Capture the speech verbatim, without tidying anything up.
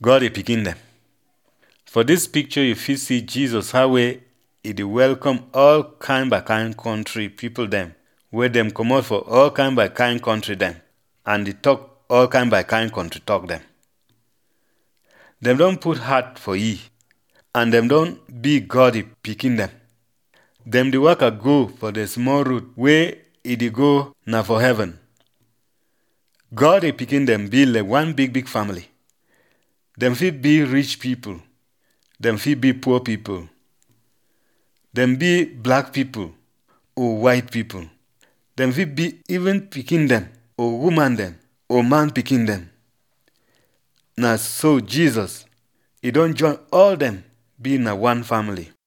God dey pikin dem. For dis picture, you fit see Jesus how wey e dey welcome all kind by kind country people dem wey dem comot for all kind by kind country dem and dey talk all kind by kind country talk dem. Dem don put heart for ye and dem don be God dey pikin dem. Dem dey waka go for the small road wey e dey go na for heaven. God dey pikin dem be like one big big family. Dem fit be rich people, dem fit be poor people, dem be black people or white people, dem fit be even pikin dem or woman dem or man pikin dem. Na so Jesus, e don join all dem be na one family.